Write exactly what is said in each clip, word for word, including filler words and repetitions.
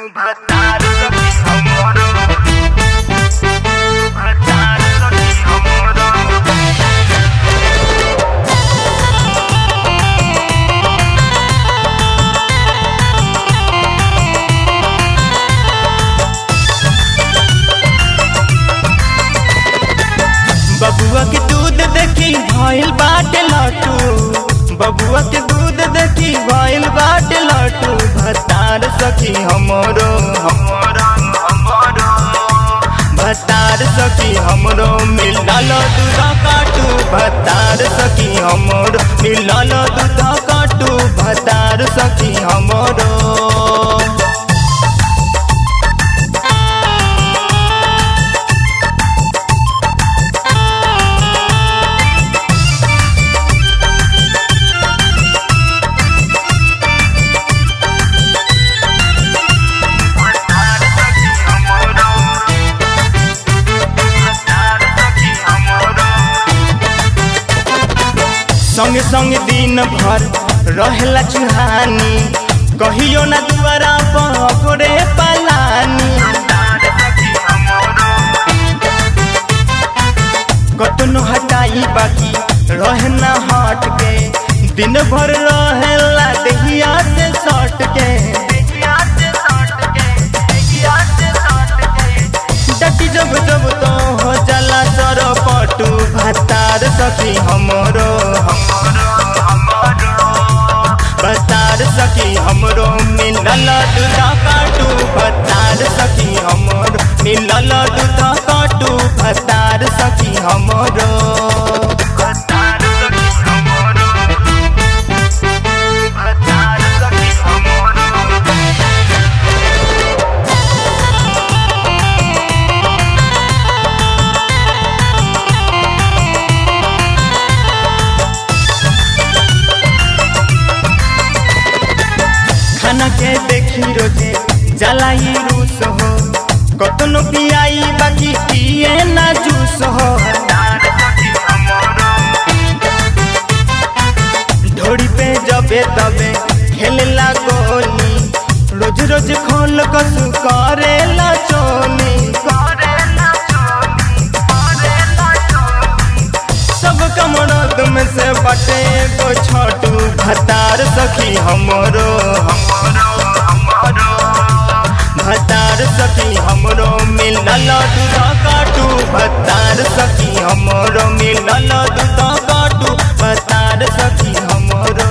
भतार सखी हमरो भतार सखी हमरो बबुआ के दूध देखी भइल बाटे लट्टू बबुआ के दूध देखी भइल बाटे लट्टू भतार सखी हमरो हमरो हमरो भतार सखी हमरो मिलल दूध काटू भतार सखी हमरो मिलल दूध काटू भतार सखी हमरो भतार सखी हमरो भतार सखी हमरो संग संग दिन भर रहेला चुहानी कहियो ना दुआरा पकड़े पलानी भतार सखी हमरो कतनो हटाई बाकी रहे ना हट के दिन भर रहेला दहिया से सट के देखिया से सट के देखिया से सट के डटी जब जब तो हो जाला सर पटू भतार सखी हमरो हमरो हमरो भतार सखी हमरो मिलल दूध काटू भतार सखी हमरो मिलल दूध काटू भतार सखी हमरो भतार सखी हमरो भतार सखी हमरो खाना के देखी रोजे जलाई रूस हो कतनो पियाई बाकी पिए ना जूस हो भतार सखी हमरो ढोड़ी पे जबे तबे खेलेला गोली रोज रोज खोल कसु करेला चोली करेला चोली करेला चोली सब कमरद में से बटे गो छोटू भतार सखी हमरो हमरो हमरो भतार सखी हमरो मिलल दूध काटू भतार सखी हमरो मिलल दूध काटू भतार सखी हमरो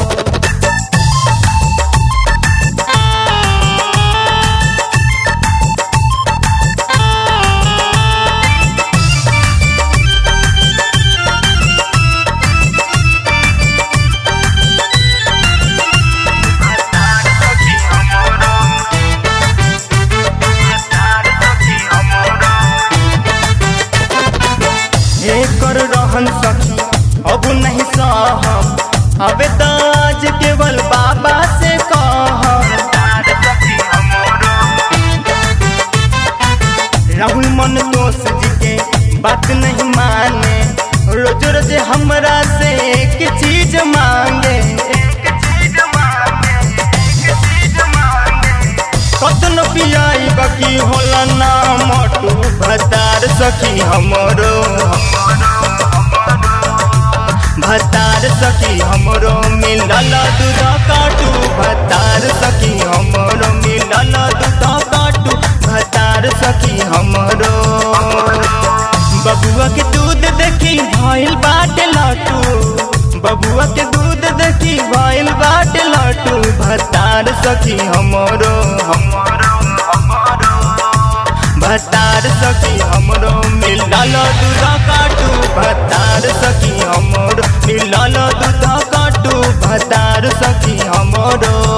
भतार सखी हमरो भतार सखी हमरो एकर रहन सखी अब नहीं सहम अबे ताज केवल बाबा से कहम भतार सखी हमरो राहुल मन दोष जी के बात नहीं माने रोज रोज हमरा से एक चीज मांगे एक चीज मांगे एक चीज मांगे कतनो पियाई बाकी होला ना मोटू भतार सखी हमरो हमरो हमरो भतार सखी हमरो मिलल दूध काटू भतार सखी हमरो मिलल दूध काटू भतार सखी हमरो बबुआ के दूध देखी भइल बाटे लट्टू बबुआ के दूध देखी भइल बाटे लट्टू भतार सखी हमरो हमरो हमरो भतार सखी हमरो मिलल दूध काटू भतार सखी हमरो मिलल दूध काटू भतार सखी हमरो